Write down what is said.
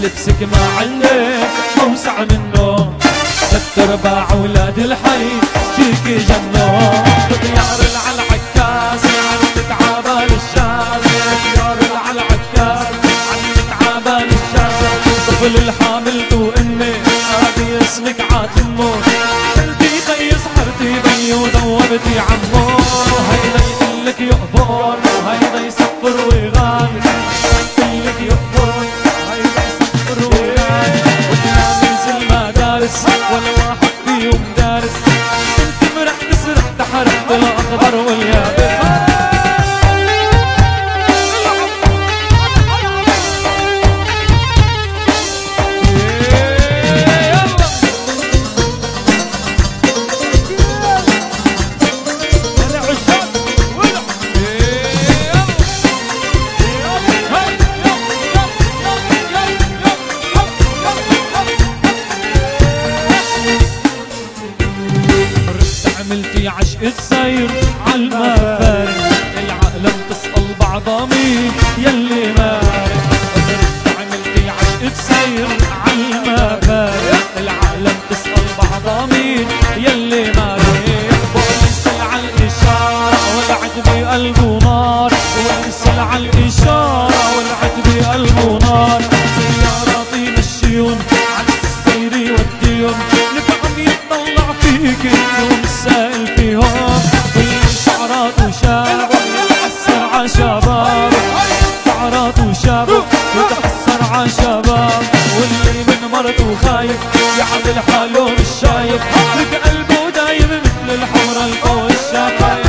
لبسك ما عندك اوسع منه، 3/4 اولاد الحي فيك جنون. طيار على العكاز عم تعبان الشاز، طيار على العكاز عم تعبان الشاز. طفل الحامل وامي هذه اسمك عاتمه، قلبي خي سحرتي بي وذوبتي عمو. هيدا يقلك يقبر وهيدا يسفر ويغني، يقلك يقبر وهيدا يسفر ويغني. وتلاميذ المدارس ولا واحد فيهم دارس، انت مرح تسرح تحرق الاخضر واليابس. عملتي عشقة سير عالمفارق، العالم تسأل بعضها مين يلي مارق. عملتي عشقة سير عالمفارق، العالم تسأل بعضها مين يلي مارق. بوليس عالإشارة والعتبة قلبه نار، بوليس عالإشارة والعتبة قلبه نار. سياراتي مشيون عالسير يوديهم، نفعم يطلع فيك ومسائل فيهم. كل شعرات وشاب وتحسر عالشباب، شعرات وشاب وتحسر عالشباب. واللي من مرته خايف يعمل حاله مش شايف، بقلبه دايم مثل الحمرا القوي الشفايف.